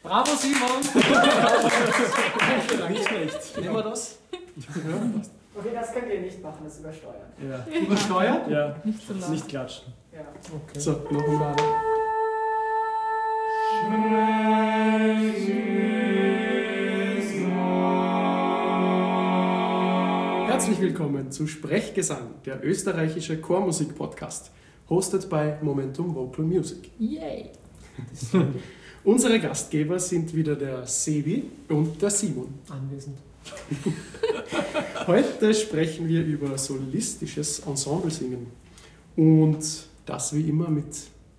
Bravo, Simon! Nicht schlecht. Nehmen wir das? Okay, das könnt ihr nicht machen, das übersteuern. Ja. Übersteuert? Ja. Nicht so laut. Nicht klatschen. Ja. Okay. So, noch einmal. Herzlich willkommen zu Sprechgesang, der österreichische Chormusik-Podcast, hosted by Momentum Vocal Music. Yay! Unsere Gastgeber sind wieder der Sebi und der Simon. Anwesend. Heute sprechen wir über solistisches Ensemblesingen und das wie immer mit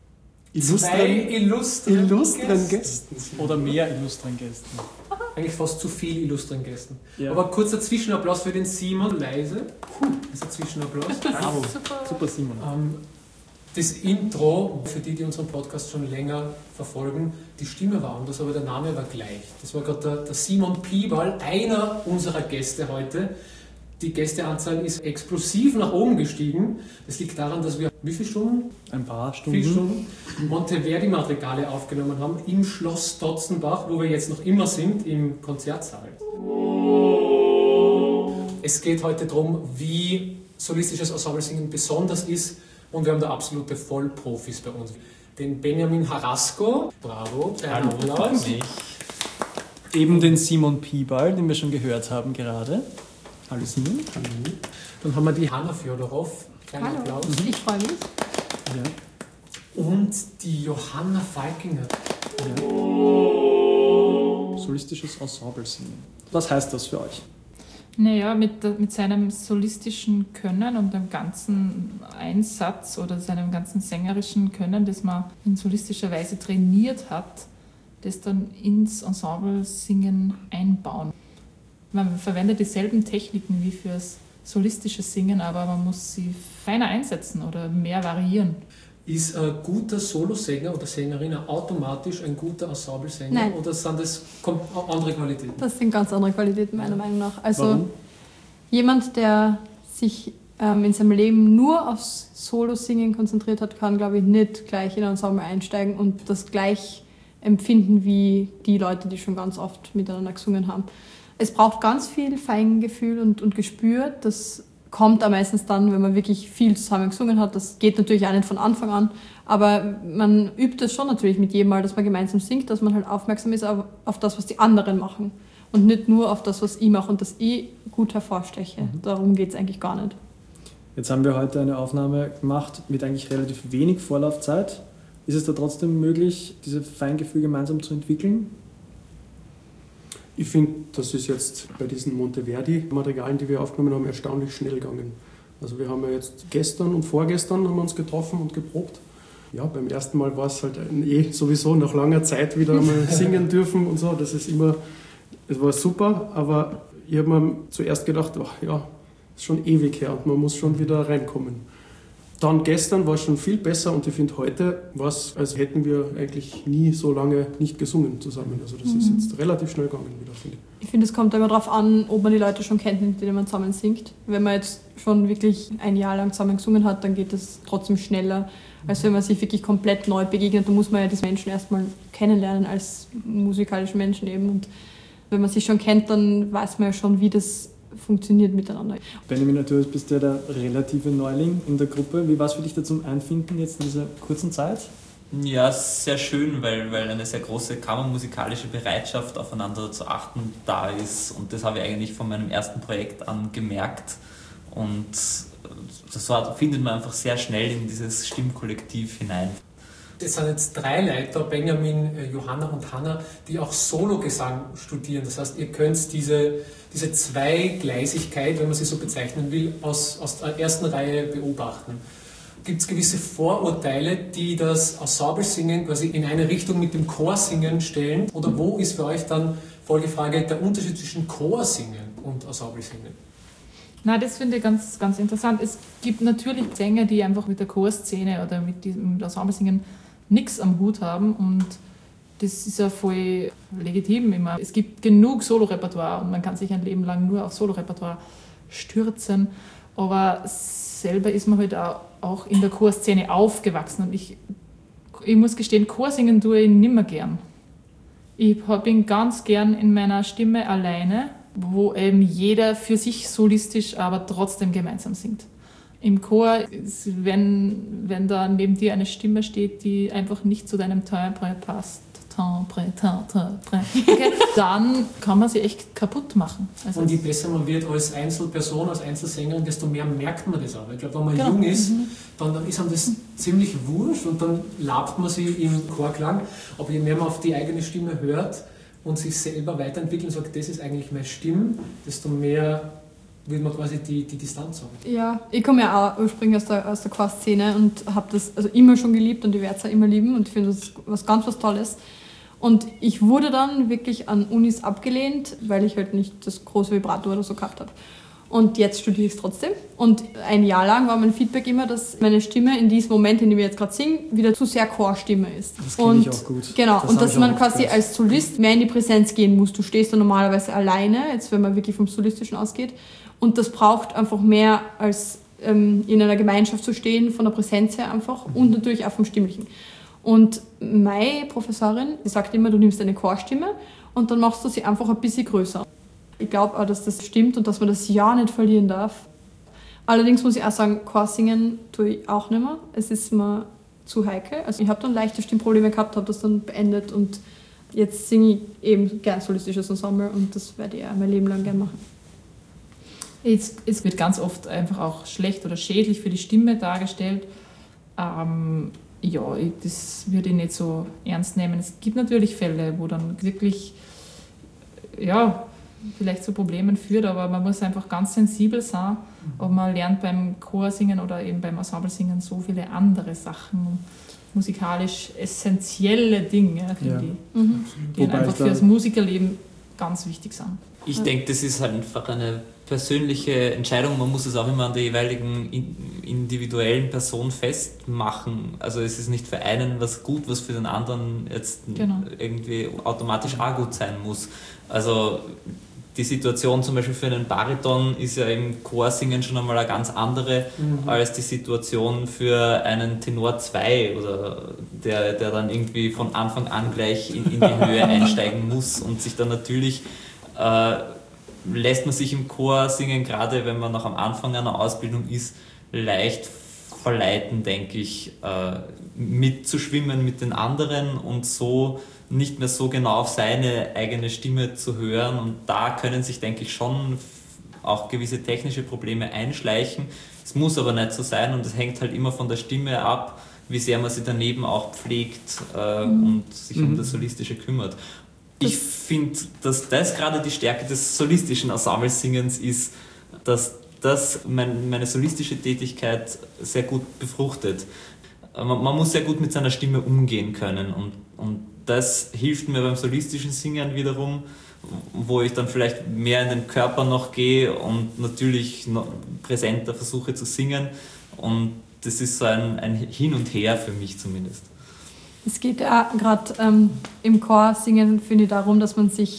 illustren Gästen. Oder mehr illustren Gästen. Eigentlich fast zu viel illustren Gästen. Ja. Aber kurzer Zwischenapplaus für den Simon, leise. Das ist ein Zwischenapplaus. Bravo. Super. Super, Simon. Das Intro, für die, die unseren Podcast schon länger verfolgen, die Stimme war anders, aber der Name war gleich. Das war gerade der Simon Piebal, einer unserer Gäste heute. Die Gästeanzahl ist explosiv nach oben gestiegen. Das liegt daran, dass wir wie viele Stunden? Ein paar Stunden. 4 Stunden Monteverdi-Madrigale aufgenommen haben im Schloss Dotzenbach, wo wir jetzt noch immer sind, im Konzertsaal. Es geht heute darum, wie solistisches Ensemblesingen besonders ist. Und wir haben da absolute Vollprofis bei uns. Den Benjamin Harasco, bravo, Hallo, Applaus. Eben den Simon Piebal, den wir schon gehört haben gerade. Hallo Simon. Dann haben wir die Hanna Fjodorov, kleiner Hallo, Applaus. ich freue mich. Ja. Und die Johanna Falkinger. Solistisches Ensemblesingen. Was heißt das für euch? Naja, mit seinem solistischen Können und dem ganzen Einsatz oder seinem ganzen sängerischen Können, das man in solistischer Weise trainiert hat, das dann ins Ensemble-Singen einbauen. Man verwendet dieselben Techniken wie fürs solistische Singen, aber man muss sie feiner einsetzen oder mehr variieren. Ist ein guter Solosänger oder Sängerin automatisch ein guter Ensemblesänger? Nein. Oder sind das andere Qualitäten? Das sind ganz andere Qualitäten meiner Meinung nach. Also Warum? jemand, der sich in seinem Leben nur aufs Solo-Singen konzentriert hat, kann, glaube ich, nicht gleich in ein Ensemble einsteigen und das gleich empfinden wie die Leute, die schon ganz oft miteinander gesungen haben. Es braucht ganz viel Feingefühl und Gespür. Das kommt auch meistens dann, wenn man wirklich viel zusammen gesungen hat. Das geht natürlich auch nicht von Anfang an, aber man übt es schon natürlich mit jedem Mal, dass man gemeinsam singt, dass man halt aufmerksam ist auf das, was die anderen machen und nicht nur auf das, was ich mache und das ich gut hervorsteche. Darum geht es eigentlich gar nicht. Jetzt haben wir heute eine Aufnahme gemacht mit eigentlich relativ wenig Vorlaufzeit. Ist es da trotzdem möglich, dieses Feingefühl gemeinsam zu entwickeln? Ich finde, das ist jetzt bei diesen Monteverdi-Madrigalen, die wir aufgenommen haben, erstaunlich schnell gegangen. Also wir haben ja jetzt gestern und vorgestern haben wir uns getroffen und geprobt. Ja, beim ersten Mal war es halt sowieso nach langer Zeit wieder einmal singen dürfen und so. Das ist immer, es war super, aber ich habe mir zuerst gedacht, ach ja, ist schon ewig her und man muss schon wieder reinkommen. Dann gestern war es schon viel besser und ich finde heute war es, als hätten wir eigentlich nie so lange nicht gesungen zusammen. Also das ist jetzt relativ schnell gegangen wieder, finde ich. Ich finde, es kommt immer darauf an, ob man die Leute schon kennt, mit denen man zusammen singt. Wenn man jetzt schon wirklich ein Jahr lang zusammen gesungen hat, dann geht es trotzdem schneller, als wenn man sich wirklich komplett neu begegnet. Da muss man ja diese Menschen erstmal kennenlernen als musikalische Menschen eben. Und wenn man sich schon kennt, dann weiß man ja schon, wie das funktioniert miteinander. Benjamin, du bist ja der relative Neuling in der Gruppe. Wie war es für dich da zum Einfinden jetzt in dieser kurzen Zeit? Ja, sehr schön, weil eine sehr große kammermusikalische Bereitschaft aufeinander zu achten da ist. Und das habe ich eigentlich von meinem ersten Projekt an gemerkt. Und das findet man einfach sehr schnell in dieses Stimmkollektiv hinein. Das sind jetzt 3 Leiter, Benjamin, Johanna und Hanna, die auch Sologesang studieren. Das heißt, ihr könnt diese Zweigleisigkeit, wenn man sie so bezeichnen will, aus der ersten Reihe beobachten. Gibt es gewisse Vorurteile, die das Ensemblesingen quasi in eine Richtung mit dem Chorsingen stellen? Oder wo ist für euch dann, Folgefrage, der Unterschied zwischen Chorsingen und Ensemblesingen? Na, das finde ich ganz, ganz interessant. Es gibt natürlich Sänger, die einfach mit der Chorszene oder mit diesem Ensemblesingen nichts am Hut haben und das ist ja voll legitim immer. Es gibt genug Solorepertoire und man kann sich ein Leben lang nur auf Solorepertoire stürzen, aber selber ist man halt auch in der Chorszene aufgewachsen und ich muss gestehen, Chorsingen tue ich nimmer gern. Ich bin ganz gern in meiner Stimme alleine, wo eben jeder für sich solistisch, aber trotzdem gemeinsam singt. Im Chor, wenn da neben dir eine Stimme steht, die einfach nicht zu deinem Timbre passt, okay, dann kann man sie echt kaputt machen. Also und je besser man wird als Einzelperson, als Einzelsängerin, desto mehr merkt man das auch. Ich glaube, wenn man jung ist, dann ist einem das ziemlich wurscht und dann labt man sie im Chorklang. Aber je mehr man auf die eigene Stimme hört und sich selber weiterentwickelt und sagt, das ist eigentlich meine Stimme, desto mehr will man quasi die Distanz haben. Ja, ich komme ja auch ursprünglich aus der Chorszene und habe das also immer schon geliebt und ich werde es auch immer lieben und ich finde das was Tolles. Und ich wurde dann wirklich an Unis abgelehnt, weil ich halt nicht das große Vibrato oder so gehabt habe. Und jetzt studiere ich es trotzdem. Und ein Jahr lang war mein Feedback immer, dass meine Stimme in diesem Moment, in dem ich jetzt gerade singe, wieder zu sehr Chorstimme ist. Das kenne ich auch gut. Genau, und dass man quasi als Solist mehr in die Präsenz gehen muss. Du stehst da normalerweise alleine, jetzt wenn man wirklich vom Solistischen ausgeht. Und das braucht einfach mehr als in einer Gemeinschaft zu stehen, von der Präsenz her einfach und natürlich auch vom Stimmlichen. Und meine Professorin, die sagt immer, du nimmst eine Chorstimme und dann machst du sie einfach ein bisschen größer. Ich glaube auch, dass das stimmt und dass man das ja nicht verlieren darf. Allerdings muss ich auch sagen, Chorsingen tue ich auch nicht mehr. Es ist mir zu heikel. Also ich habe dann leichte Stimmprobleme gehabt, habe das dann beendet und jetzt singe ich eben gern solistisches Ensemble und das werde ich auch mein Leben lang gern machen. Es wird ganz oft einfach auch schlecht oder schädlich für die Stimme dargestellt. Ja, das würde ich nicht so ernst nehmen. Es gibt natürlich Fälle, wo dann wirklich, ja, vielleicht zu Problemen führt, aber man muss einfach ganz sensibel sein. Aber man lernt beim Chorsingen oder eben beim Ensemblesingen so viele andere Sachen, musikalisch essentielle Dinge, finde ich, die einfach für das Musikerleben ganz wichtig sind. Ich denke, das ist halt einfach eine persönliche Entscheidung. Man muss es auch immer an der jeweiligen individuellen Person festmachen. Also es ist nicht für einen was gut, was für den anderen jetzt irgendwie automatisch auch gut sein muss. Also die Situation zum Beispiel für einen Bariton ist ja im Chorsingen schon einmal eine ganz andere als die Situation für einen Tenor 2 oder der dann irgendwie von Anfang an gleich in die Höhe einsteigen muss und sich dann natürlich lässt man sich im Chor singen, gerade wenn man noch am Anfang einer Ausbildung ist, leicht verleiten, denke ich, mitzuschwimmen mit den anderen und so nicht mehr so genau auf seine eigene Stimme zu hören. Und da können sich, denke ich, schon auch gewisse technische Probleme einschleichen. Es muss aber nicht so sein und es hängt halt immer von der Stimme ab, wie sehr man sich daneben auch pflegt und sich um das Solistische kümmert. Ich finde, dass das gerade die Stärke des solistischen Ensemblesingens ist, dass das meine solistische Tätigkeit sehr gut befruchtet. Man muss sehr gut mit seiner Stimme umgehen können und das hilft mir beim solistischen Singen wiederum, wo ich dann vielleicht mehr in den Körper noch gehe und natürlich noch präsenter versuche zu singen und das ist so ein Hin und Her für mich zumindest. Es geht ja gerade im Chorsingen, finde ich, darum, dass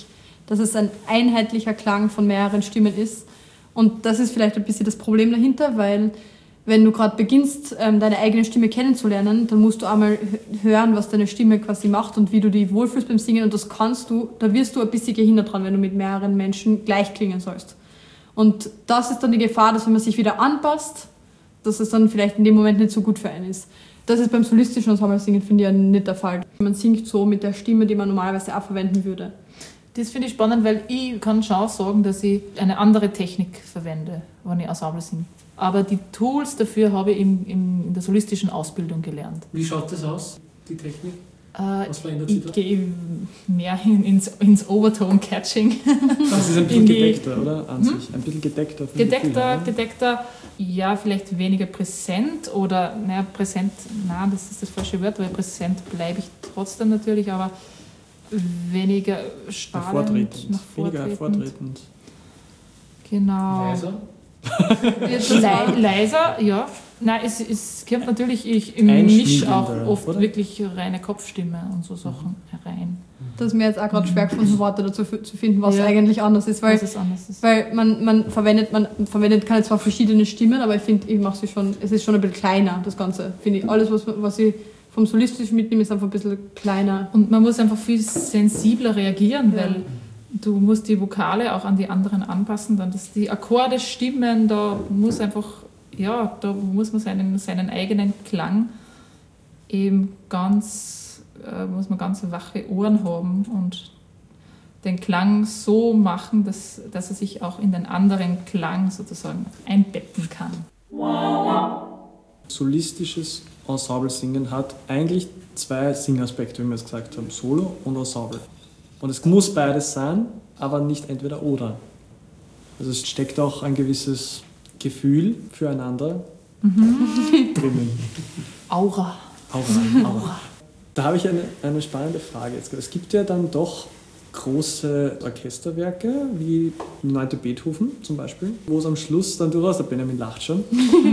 es ein einheitlicher Klang von mehreren Stimmen ist. Und das ist vielleicht ein bisschen das Problem dahinter, weil wenn du gerade beginnst, deine eigene Stimme kennenzulernen, dann musst du einmal hören, was deine Stimme quasi macht und wie du dich wohlfühlst beim Singen. Und das da wirst du ein bisschen gehindert dran, wenn du mit mehreren Menschen gleich klingen sollst. Und das ist dann die Gefahr, dass wenn man sich wieder anpasst, dass es dann vielleicht in dem Moment nicht so gut für einen ist. Das ist beim solistischen Ensemble-Singen, finde ich, ja nicht der Fall. Man singt so mit der Stimme, die man normalerweise auch verwenden würde. Das finde ich spannend, weil ich kann schon sagen, dass ich eine andere Technik verwende, wenn ich Ensemble singe. Aber die Tools dafür habe ich in der solistischen Ausbildung gelernt. Wie schaut das aus, die Technik? Was verändert sich da? Ich gehe mehr ins Overtone-Catching. Das ist ein bisschen gedeckter, oder? An sich. Ein bisschen gedeckter. Gedeckter, ja, vielleicht weniger präsent oder, präsent, das ist das falsche Wort, weil präsent bleibe ich trotzdem natürlich, aber weniger strahlend, nach weniger hervortretend. Genau. Leiser? Leiser, ja. Nein, es kommt natürlich, ich mische auch oft oder? Wirklich reine Kopfstimme und so Sachen herein. Das ist mir jetzt auch gerade schwer gefunden, Worte dazu zu finden, was eigentlich anders ist. Weil man verwendet keine zwar verschiedene Stimmen, aber ich finde, es ist schon ein bisschen kleiner, das Ganze. Finde ich, alles, was ich vom solistischen mitnehmen, ist einfach ein bisschen kleiner. Und man muss einfach viel sensibler reagieren, Ja. weil du musst die Vokale auch an die anderen anpassen, dann dass die Akkorde stimmen, da muss einfach, ja, da muss man seinen eigenen Klang eben muss man ganz wache Ohren haben und den Klang so machen, dass er sich auch in den anderen Klang sozusagen einbetten kann. Solistisches Ensemble-Singen hat eigentlich zwei Singaspekte, wie wir es gesagt haben, Solo und Ensemble. Und es muss beides sein, aber nicht entweder oder. Also es steckt auch ein gewisses Gefühl füreinander drinnen. Aura. Aura. Da habe ich eine spannende Frage jetzt. Es gibt ja dann doch große Orchesterwerke, wie 9. Beethoven zum Beispiel, wo es am Schluss dann durchaus, der Benjamin lacht schon,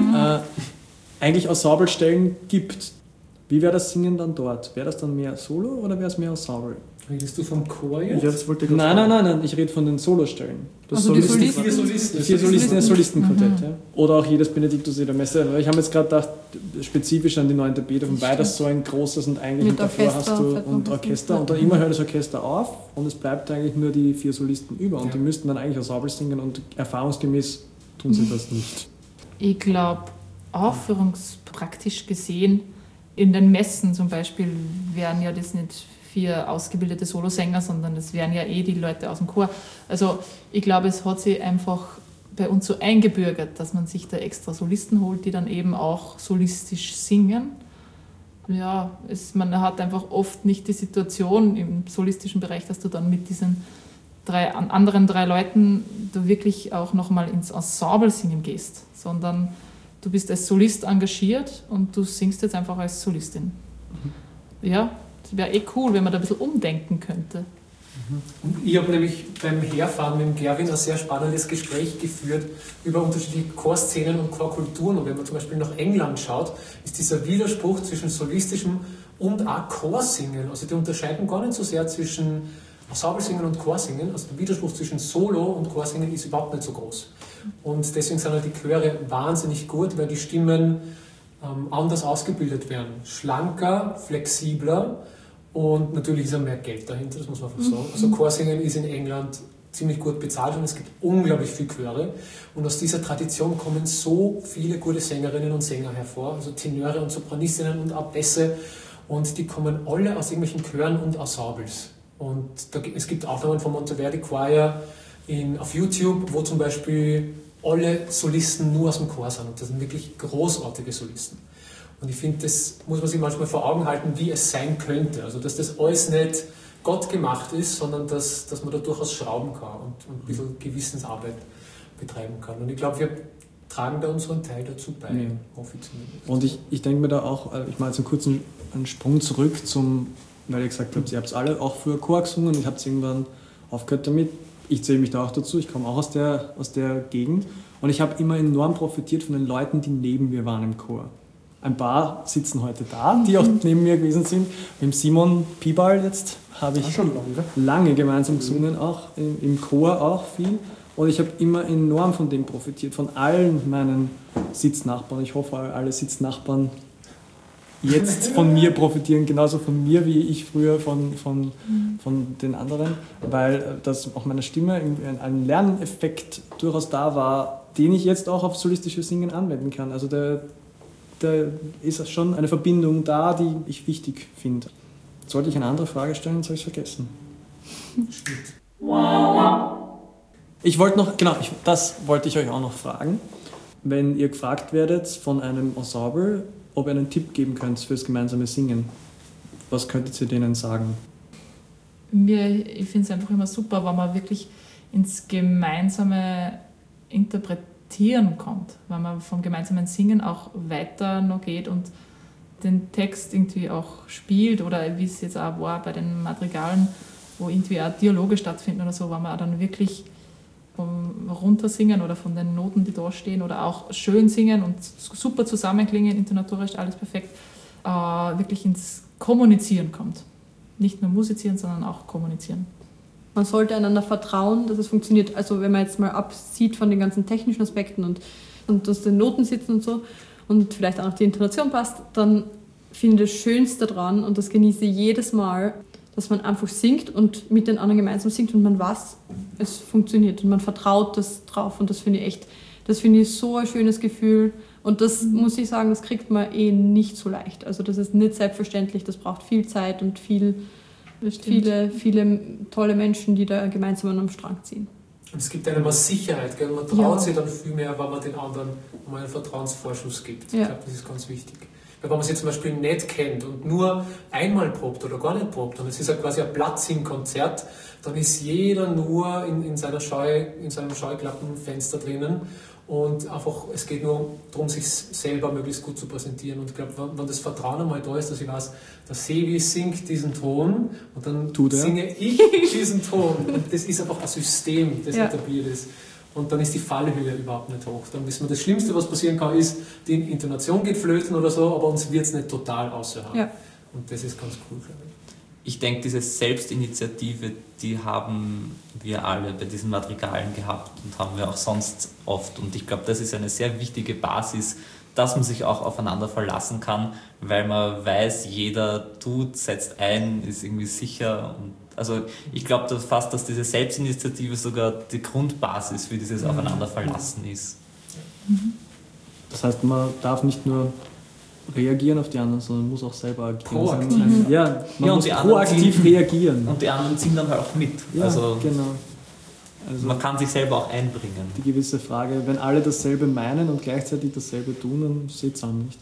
eigentlich Ensemblestellen gibt. Wie wäre das Singen dann dort? Wäre das dann mehr Solo oder wäre es mehr Ensemble? Redest du vom Chor Ja, jetzt? das wollte ich gerade Nein, fragen. nein, nein, nein, ich rede von den Solostellen. Das Also die Solisten- Vier Solisten. Die 4 Solisten, das Solistenquartett, ja. Oder auch jedes Benedictus jeder Messe. Aber ich habe jetzt gerade gedacht, spezifisch an die 9. Beethoven, Das weil das stimmt. so ein großes und eigentlich Mit und davor Orchester, hast du fährt noch und was Orchester mit. und dann immer hört das Orchester auf und es bleibt eigentlich nur die 4 Solisten über und Ja. die müssten dann eigentlich Ensemble singen und erfahrungsgemäß tun sie das nicht. Ich glaube, aufführungspraktisch gesehen, in den Messen zum Beispiel wären ja das nicht 4 ausgebildete Solosänger, sondern das wären ja die Leute aus dem Chor. Also ich glaube, es hat sich einfach bei uns so eingebürgert, dass man sich da extra Solisten holt, die dann eben auch solistisch singen. Ja, man hat einfach oft nicht die Situation im solistischen Bereich, dass du dann mit diesen anderen 3 Leuten du wirklich auch nochmal ins Ensemble singen gehst, sondern du bist als Solist engagiert und du singst jetzt einfach als Solistin. Ja, das wäre cool, wenn man da ein bisschen umdenken könnte. Ich habe nämlich beim Herfahren mit dem Gerwin ein sehr spannendes Gespräch geführt über unterschiedliche Chorszenen und Chorkulturen. Und wenn man zum Beispiel nach England schaut, ist dieser Widerspruch zwischen solistischem und auch Chorsingen. Also die unterscheiden gar nicht so sehr zwischen Ensemble-Singen und Chorsingen. Also der Widerspruch zwischen Solo und Chorsingen ist überhaupt nicht so groß. Und deswegen sind halt die Chöre wahnsinnig gut, weil die Stimmen anders ausgebildet werden. Schlanker, flexibler. Und natürlich ist auch mehr Geld dahinter, das muss man einfach sagen. Also Chorsingen ist in England ziemlich gut bezahlt und es gibt unglaublich viele Chöre. Und aus dieser Tradition kommen so viele gute Sängerinnen und Sänger hervor, also Tenöre und Sopranistinnen und auch Bässe. Und die kommen alle aus irgendwelchen Chören und Ensembles. Und es gibt Aufnahmen vom Monteverdi Choir auf YouTube, wo zum Beispiel alle Solisten nur aus dem Chor sind. Und das sind wirklich großartige Solisten. Und ich finde, das muss man sich manchmal vor Augen halten, wie es sein könnte. Also, dass das alles nicht Gott gemacht ist, sondern dass man da durchaus schrauben kann und ein bisschen Gewissensarbeit betreiben kann. Und ich glaube, wir tragen da unseren Teil dazu bei, Ja. hoffe ich zumindest. Und ich denke mir da auch, ich mache jetzt einen kurzen Sprung zurück weil ihr gesagt habt, ihr habt es alle auch früher Chor gesungen und habt irgendwann aufgehört damit. Ich zähle mich da auch dazu, ich komme auch aus der Gegend und ich habe immer enorm profitiert von den Leuten, die neben mir waren im Chor. Ein paar sitzen heute da, die auch neben mir gewesen sind. Mit dem Simon Piebal jetzt habe ich Schon lange gemeinsam gesungen, auch im Chor auch viel. Und ich habe immer enorm von dem profitiert, von allen meinen Sitznachbarn. Ich hoffe, alle Sitznachbarn jetzt von mir profitieren, genauso von mir, wie ich früher von den anderen, weil das auch meine Stimme ein Lerneffekt durchaus da war, den ich jetzt auch auf solistisches Singen anwenden kann. Also da ist schon eine Verbindung da, die ich wichtig finde. Sollte ich eine andere Frage stellen, jetzt habe ich es vergessen. Ich wollte noch, das wollte ich euch auch noch fragen. Wenn ihr gefragt werdet von einem Ensemble, ob ihr einen Tipp geben könnt fürs gemeinsame Singen, was könntet ihr denen sagen? Ich finde es einfach immer super, wenn man wirklich ins gemeinsame Interpretieren kommt, wenn man vom gemeinsamen Singen auch weiter noch geht und den Text irgendwie auch spielt oder wie es jetzt auch war bei den Madrigalen, wo irgendwie auch Dialoge stattfinden oder so, wenn man auch dann wirklich vom Runtersingen oder von den Noten, die da stehen oder auch schön singen und super zusammenklingen, intonatorisch alles perfekt, wirklich ins Kommunizieren kommt. Nicht nur musizieren, sondern auch kommunizieren. Man sollte einander vertrauen, dass es funktioniert. Also wenn man jetzt mal absieht von den ganzen technischen Aspekten und dass die Noten sitzen und so und vielleicht auch noch die Intonation passt, dann finde das Schönste daran und das genieße ich jedes Mal, dass man einfach singt und mit den anderen gemeinsam singt und man weiß, es funktioniert und man vertraut das drauf und das finde ich so ein schönes Gefühl und das muss ich sagen, das kriegt man nicht so leicht. Also das ist nicht selbstverständlich, das braucht viel Zeit und viele tolle Menschen, die da gemeinsam an einem Strang ziehen. Und es gibt einem mal Sicherheit, gell? Man traut sich dann viel mehr, weil man den anderen mal einen Vertrauensvorschuss gibt. Ich glaube, das ist ganz wichtig. Weil wenn man sich zum Beispiel nicht kennt und nur einmal probt oder gar nicht probt und es ist ja quasi ein Platz-Konzert, dann ist jeder nur in seinem Scheuklappenfenster drinnen und einfach, es geht nur darum, sich selber möglichst gut zu präsentieren. Und ich glaube, wenn das Vertrauen einmal da ist, dass ich weiß, der Sevi singt diesen Ton und dann singe ich diesen Ton. Und das ist einfach ein System, das etabliert ist. Und dann ist die Fallhöhe überhaupt nicht hoch. Dann wissen wir, das Schlimmste, was passieren kann, ist, die Intonation geht flöten oder so, aber uns wird es nicht total außerhalb. Ja. Und das ist ganz cool, glaube ich. Ich denke, diese Selbstinitiative, die haben wir alle bei diesen Madrigalen gehabt und haben wir auch sonst oft. Und ich glaube, das ist eine sehr wichtige Basis, dass man sich auch aufeinander verlassen kann, weil man weiß, jeder tut, setzt ein, ist irgendwie sicher. Und also ich glaube fast, dass diese Selbstinitiative sogar die Grundbasis für dieses Aufeinanderverlassen ist. Das heißt, man darf nicht nur reagieren auf die anderen, sondern muss auch selber agieren. Proaktiv. Ja, man muss proaktiv reagieren. Und die anderen ziehen dann halt auch mit. Ja, also, genau. Also man kann sich selber auch einbringen. Die gewisse Frage, wenn alle dasselbe meinen und gleichzeitig dasselbe tun, dann steht es an, nicht?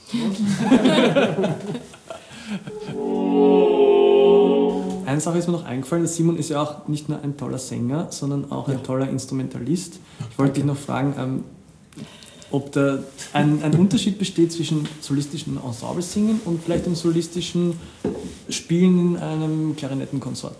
Eine Sache ist mir noch eingefallen, Simon ist ja auch nicht nur ein toller Sänger, sondern auch ein toller Instrumentalist. Ich wollte dich noch fragen, ob da ein Unterschied besteht zwischen solistischen Ensemble-Singen und vielleicht dem solistischen Spielen in einem Klarinettenkonsort.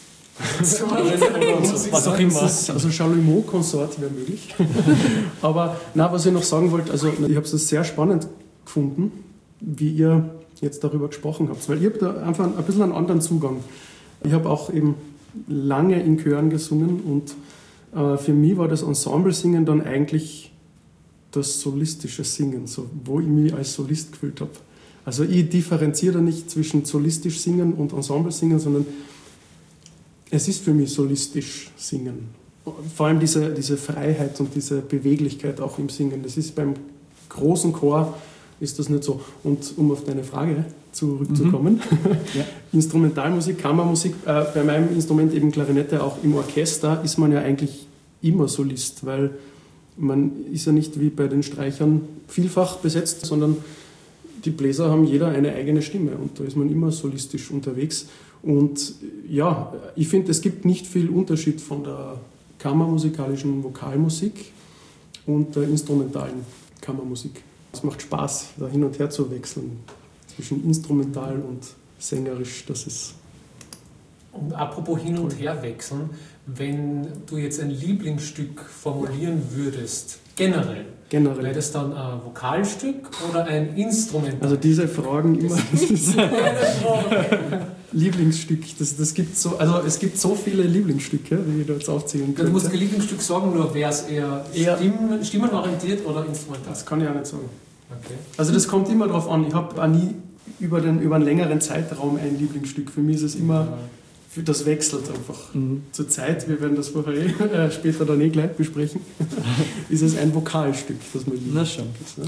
Was auch immer. Also Chalumeau-Konsort wäre möglich. Aber was ich noch sagen wollte, also ich habe es sehr spannend gefunden, wie ihr jetzt darüber gesprochen habt, weil ihr habt da einfach ein bisschen einen anderen Zugang. Ich habe auch eben lange in Chören gesungen und für mich war das Ensemble-Singen dann eigentlich das solistische Singen, so, wo ich mich als Solist gefühlt habe. Also ich differenziere da nicht zwischen solistisch singen und Ensemble singen, sondern es ist für mich solistisch singen. Vor allem diese Freiheit und diese Beweglichkeit auch im Singen. Das ist beim großen Chor ist das nicht so. Und um auf deine Frage zurückzukommen, Instrumentalmusik, Kammermusik, bei meinem Instrument eben Klarinette, auch im Orchester, ist man ja eigentlich immer Solist, weil man ist ja nicht wie bei den Streichern vielfach besetzt, sondern die Bläser haben jeder eine eigene Stimme und da ist man immer solistisch unterwegs. Und ja, ich finde, es gibt nicht viel Unterschied von der kammermusikalischen Vokalmusik und der instrumentalen Kammermusik. Es macht Spaß, da hin und her zu wechseln zwischen instrumental und sängerisch. Das ist. Und apropos hin und her wechseln, wenn du jetzt ein Lieblingsstück formulieren würdest, generell. Wäre das dann ein Vokalstück oder ein Instrument? Also diese Fragen immer. Lieblingsstück, das gibt so, also es gibt so viele Lieblingsstücke, die ich da jetzt aufzählen könnte. Du musst ein Lieblingsstück sagen, nur wäre es eher stimmenorientiert oder instrumental? Das kann ich auch nicht sagen. Okay. Also das kommt immer darauf an. Ich habe auch nie über einen längeren Zeitraum ein Lieblingsstück. Für mich ist es immer, das wechselt einfach. Zur Zeit, wir werden das vorher später dann gleich besprechen, ist es ein Vokalstück, das man liebt. Na schon.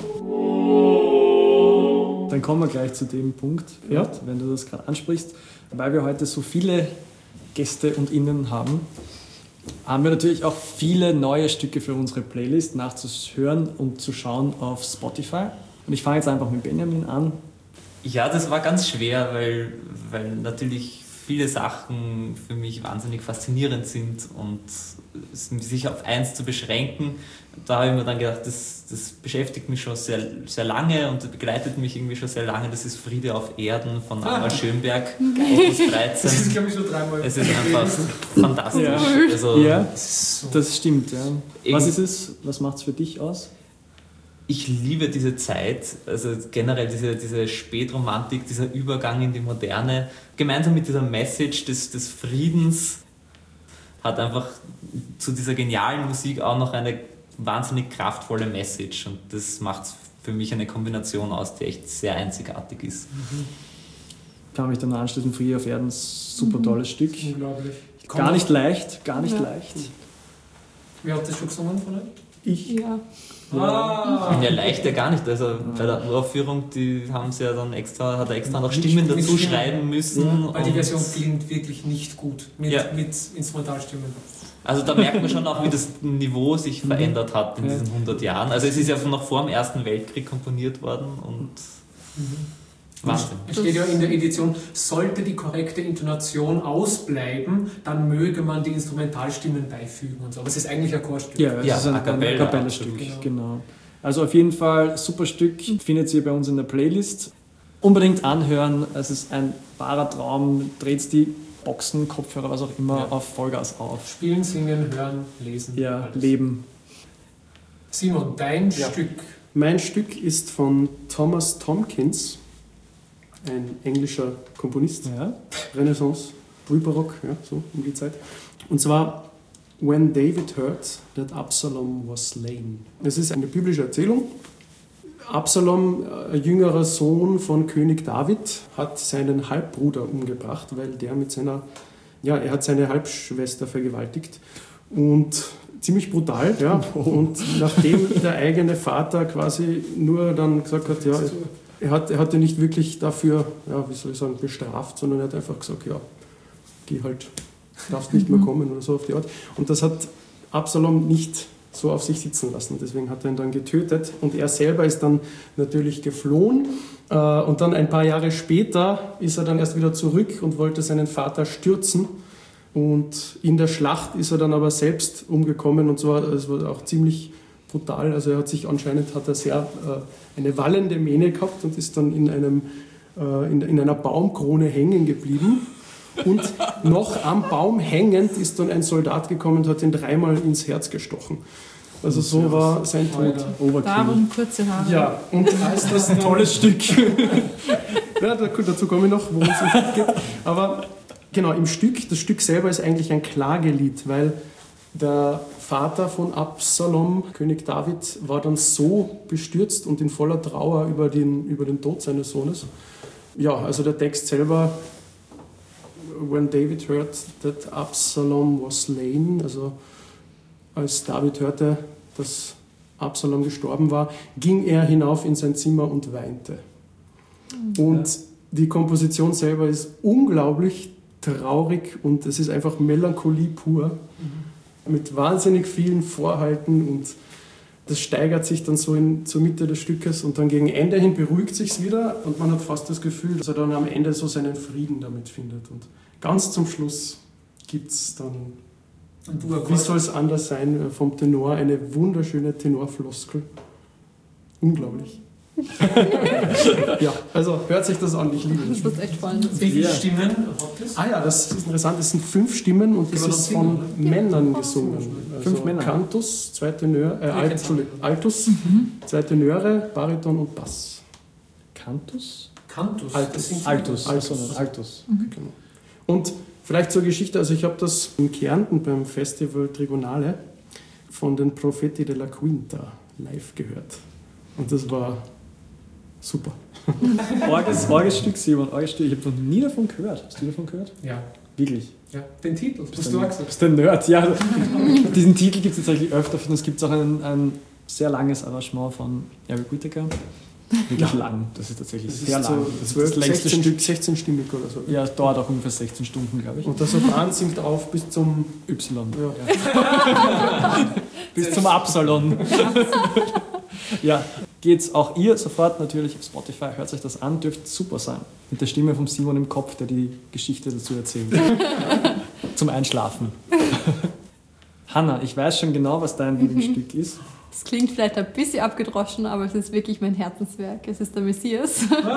Dann kommen wir gleich zu dem Punkt, wenn du das gerade ansprichst. Weil wir heute so viele Gäste und Innen haben wir natürlich auch viele neue Stücke für unsere Playlist nachzuhören und zu schauen auf Spotify. Und ich fange jetzt einfach mit Benjamin an. Ja, das war ganz schwer, weil natürlich viele Sachen für mich wahnsinnig faszinierend sind und sich auf eins zu beschränken, da habe ich mir dann gedacht, das beschäftigt mich schon sehr, sehr lange und begleitet mich irgendwie schon sehr lange. Das ist Friede auf Erden von Anna Schönberg, Opus 13. Das ist, glaube ich, schon dreimal. Es ist einfach fantastisch. Ja, also, das stimmt. Ja. Was ist es? Was macht es für dich aus? Ich liebe diese Zeit, also generell diese Spätromantik, dieser Übergang in die Moderne, gemeinsam mit dieser Message des Friedens, hat einfach zu dieser genialen Musik auch noch eine wahnsinnig kraftvolle Message und das macht es für mich eine Kombination aus, die echt sehr einzigartig ist. Kann mich dann nur anschließen, Friede auf Erden, super tolles Stück. Unglaublich. Gar nicht leicht. Wer hat das schon gesungen von euch? Ich. Ja. Ja, leicht ja gar nicht. Also bei der Uraufführung, die haben sie ja dann hat er extra noch Stimmen Mit dazu Stimmen. schreiben müssen. Weil die und- Version klingt wirklich nicht gut mit Instrumentalstimmen. Also da merkt man schon auch, wie das Niveau sich verändert hat in diesen 100 Jahren. Also es ist ja noch vor dem Ersten Weltkrieg komponiert worden und Wahnsinn. Es steht ja in der Edition, sollte die korrekte Intonation ausbleiben, dann möge man die Instrumentalstimmen beifügen und so. Aber es ist eigentlich ein Chorstück. Ja, es ist ein A cappella, Kapellenstück, absolut. genau. Also auf jeden Fall super Stück, findet ihr bei uns in der Playlist. Unbedingt anhören, es ist ein wahrer Traum, dreht die Boxen, Kopfhörer, was auch immer, auf Vollgas auf. Spielen, singen, hören, lesen. Ja, alles. leben. Simon, dein Stück. Mein Stück ist von Thomas Tomkins, ein englischer Komponist, Ja. Renaissance, Frühbarock, ja, so um die Zeit. Und zwar When David Heard That Absalom Was Slain. Es ist eine biblische Erzählung. Absalom, ein jüngerer Sohn von König David, hat seinen Halbbruder umgebracht, weil der er hat seine Halbschwester vergewaltigt. Und ziemlich brutal, ja. Und nachdem der eigene Vater quasi nur dann gesagt hat, ja, er hat ihn nicht wirklich dafür, ja, wie soll ich sagen, bestraft, sondern er hat einfach gesagt, ja, geh halt, darfst nicht mehr kommen oder so auf die Art. Und das hat Absalom nicht so auf sich sitzen lassen. Deswegen hat er ihn dann getötet und er selber ist dann natürlich geflohen. Und dann ein paar Jahre später ist er dann erst wieder zurück und wollte seinen Vater stürzen. Und in der Schlacht ist er dann aber selbst umgekommen und zwar, es war auch ziemlich brutal. Also er hat sich anscheinend eine wallende Mähne gehabt und ist dann in einer Baumkrone hängen geblieben. Und noch am Baum hängend ist dann ein Soldat gekommen und hat ihn 3-mal ins Herz gestochen. Also so war sein Tod. Darum kurze Haare. Ja, und als das ein tolles Stück. Ja, dazu komme ich noch, worum es geht. Aber genau, das Stück selber ist eigentlich ein Klagelied, weil der Vater von Absalom, König David, war dann so bestürzt und in voller Trauer über den Tod seines Sohnes. Ja, also der Text selber, When David heard that Absalom was slain, also als David hörte, dass Absalom gestorben war, ging er hinauf in sein Zimmer und weinte. Und die Komposition selber ist unglaublich traurig und es ist einfach Melancholie pur, mit wahnsinnig vielen Vorhalten und das steigert sich dann so zur Mitte des Stückes und dann gegen Ende hin beruhigt sich es wieder und man hat fast das Gefühl, dass er dann am Ende so seinen Frieden damit findet. Und ganz zum Schluss gibt es dann, wie soll es anders sein, vom Tenor eine wunderschöne Tenorfloskel. Unglaublich. Ja, also hört sich das an, ich liebe das. Das ist echt spannend. Wie viele Stimmen hat das? Ah ja, das ist interessant, es sind 5 Stimmen und das ist von Männern gesungen. Also 5 Männer. Cantus, 2 Tenöre, Altus, 2 Tenöre, Bariton und Bass. Cantus? Cantus. Altus. Das sind Altus. Altus. Altus. Genau. Und vielleicht zur Geschichte, also ich habe das in Kärnten beim Festival Trigonale von den Profeti della Quinta live gehört. Und das war super. Orges Stück, Simon, orges Stück. Ich habe noch nie davon gehört. Hast du davon gehört? Ja, Wirklich? ja, den Titel, hast du auch gesagt. Bist du ein Nerd? Ja. Diesen Titel gibt es tatsächlich öfter. Es gibt auch ein sehr langes Arrangement von Erwin Güteker. Wirklich lang. Das ist tatsächlich sehr lang. Das ist das längste 16, Stück. 16-stimmig oder so. Ja, es dauert auch ungefähr 16 Stunden, glaube ich. Und der Sopran singt auf bis zum Y. Ja. Bis zum Absalon. Ja, geht's auch ihr sofort natürlich auf Spotify, hört euch das an, dürfte super sein. Mit der Stimme von Simon im Kopf, der die Geschichte dazu erzählt. Zum Einschlafen. Hanna, ich weiß schon genau, was dein Lieblingsstück ist. Das klingt vielleicht ein bisschen abgedroschen, aber es ist wirklich mein Herzenswerk. Es ist der Messias.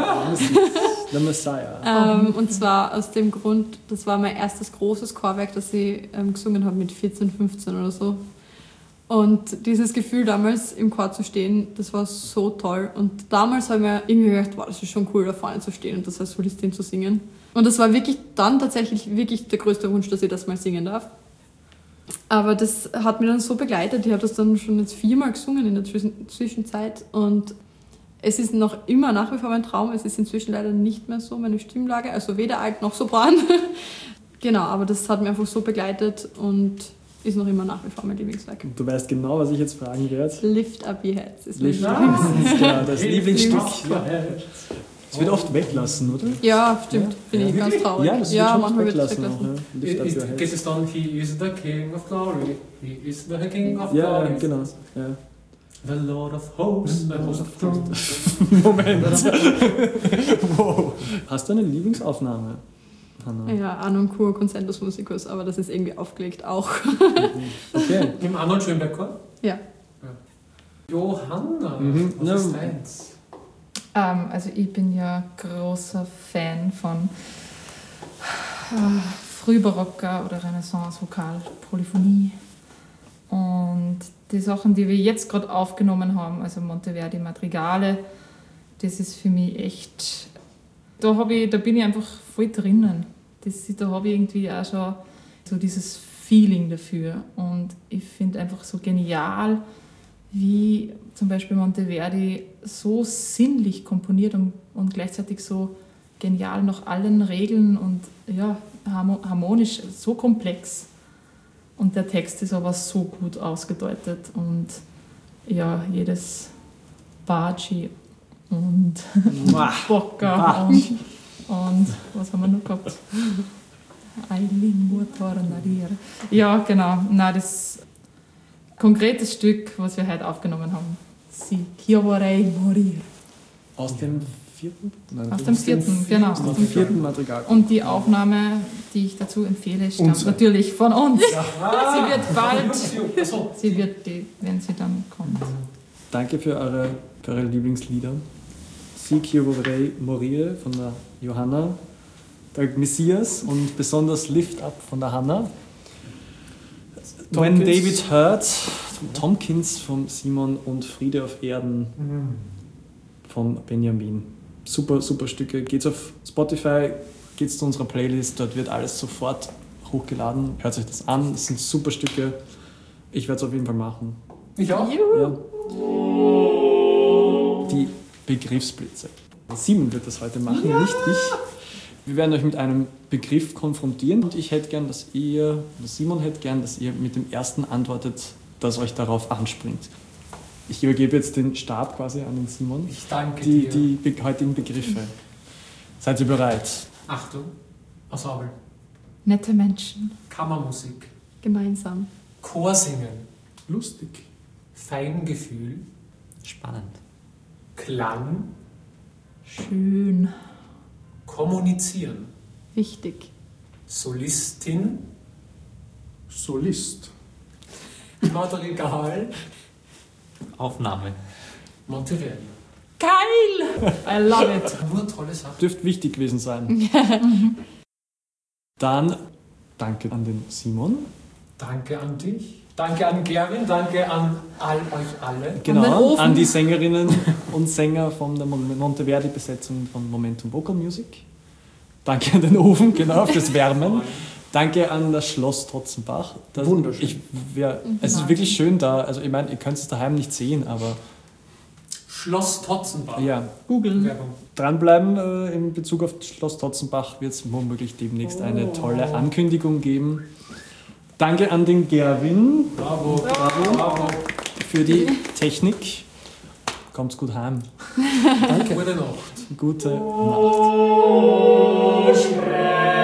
Der Messiah. Und zwar aus dem Grund, das war mein erstes großes Chorwerk, das ich gesungen habe mit 14, 15 oder so. Und dieses Gefühl damals im Chor zu stehen, das war so toll. Und damals habe ich mir irgendwie gedacht, wow, das ist schon cool, da vorne zu stehen und das als Solistin zu singen. Und das war wirklich dann tatsächlich wirklich der größte Wunsch, dass ich das mal singen darf. Aber das hat mich dann so begleitet. Ich habe das dann schon jetzt 4-mal gesungen in der Zwischenzeit. Und Es ist noch immer nach wie vor mein Traum. Es ist inzwischen leider nicht mehr so meine Stimmlage. Also weder Alt noch Sopran. Genau, aber das hat mich einfach so begleitet und ist noch immer nach wie vor mein Lieblingswerk. Du weißt genau, was ich jetzt fragen werde. Lift Up Your Heads ist Lift mein Up, Lieblings. das ist klar, das Lieblingsstück. Ja. Es wird oft weglassen, oder? Ja, stimmt. Finde ich ganz traurig. Ja, das wird schon oft manchmal wird es weglassen. Auch, weglassen. ja. Lift Up Your Geht Head. es dann, he is the King of Glory, he is the King of Ja, Glory. genau. Ja. The Lord of Hosts, the Host of Thrones. Moment. Wow. Hast du eine Lieblingsaufnahme, Hanna? Ja, Anoncourt Concentus Musicus, aber das ist irgendwie aufgelegt auch. Okay. Im Arnold Schönberg-Chor? Ja. Johanna, Ja. was ist deins? Also ich bin ja großer Fan von Frühbarocker oder Renaissance, Vokal, Polyphonie. Und die Sachen, die wir jetzt gerade aufgenommen haben, also Monteverdi Madrigale, das ist für mich echt, da bin ich einfach voll drinnen. Da habe ich irgendwie auch schon so dieses Feeling dafür. Und ich finde einfach so genial, wie zum Beispiel Monteverdi so sinnlich komponiert und gleichzeitig so genial nach allen Regeln und ja, harmonisch, so komplex. Und der Text ist aber so gut ausgedeutet und ja, jedes Baci und Bocca und was haben wir noch gehabt? Ja, genau. Nein, das konkrete Stück, was wir heute aufgenommen haben. Si io vorrei morir. Aus dem vierten? Nein, Aus dem vierten, genau. Aus dem vierten Madrigal. Und die Aufnahme, die ich dazu empfehle, stammt natürlich von uns. Sie wird bald, Achso. wenn sie dann kommt. Danke für eure Lieblingslieder. Si io vorrei morire von der Johanna, der Messias und besonders Lift Up von der Hanna. When David Hurt, Tomkins vom Simon und Friede auf Erden vom Benjamin. Super, super Stücke. Geht's auf Spotify, geht's zu unserer Playlist, dort wird alles sofort hochgeladen. Hört euch das an, das sind super Stücke. Ich werde es auf jeden Fall machen. Ich auch. Ja. Die Begriffsblitze. Simon wird das heute machen, nicht ich. Wir werden euch mit einem Begriff konfrontieren und ich hätte gern, Simon hätte gern, dass ihr mit dem ersten antwortet, das euch darauf anspringt. Ich übergebe jetzt den Stab quasi an den Simon. Ich danke dir. Die heutigen Begriffe. Seid ihr bereit? Achtung, Ensemble, Nette Menschen. Kammermusik, Gemeinsam. Chorsingen, Lustig. Feingefühl, Spannend. Klang, Schön. Kommunizieren, Wichtig. Solistin, Solist. Madrigal, Aufnahme. Monteverdi. Geil! I love it. Nur tolle Sachen. Dürfte wichtig gewesen sein. Dann danke an den Simon. Danke an dich. Danke an Gerwin, danke an euch alle. den Genau, Ofen. an die Sängerinnen und Sänger von der Monteverdi-Besetzung von Momentum Vocal Music. Danke an den Ofen, genau, fürs Wärmen. Danke an das Schloss Totzenbach. Wunderschön. Es ist wirklich schön da. Also ich meine, ihr könnt es daheim nicht sehen, aber Schloss Totzenbach. ja, Googeln. Werbung. dranbleiben in Bezug auf Schloss Totzenbach wird es womöglich demnächst eine tolle Ankündigung geben. Danke an den Gerwin Bravo, bravo. für die Technik. Kommt's gut heim. Gute Nacht. Gute Nacht. Oh,